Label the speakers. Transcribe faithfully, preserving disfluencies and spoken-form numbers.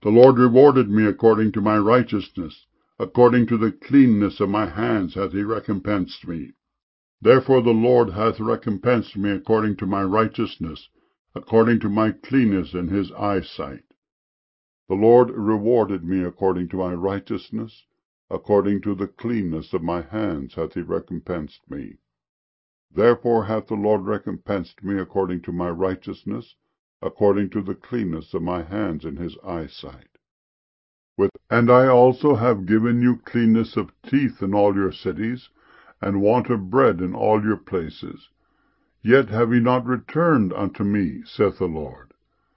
Speaker 1: The Lord rewarded me according to my righteousness. According to the cleanness of my hands hath he recompensed me. Therefore the Lord hath recompensed me according to my righteousness, according to my cleanness in his eyesight. The Lord rewarded me according to my righteousness, according to the cleanness of my hands hath he recompensed me. Therefore hath the Lord recompensed me according to my righteousness, according to the cleanness of my hands in his eyesight. With, and I also have given you cleanness of teeth in all your cities, and want of bread in all your places. Yet have ye not returned unto me, saith the Lord.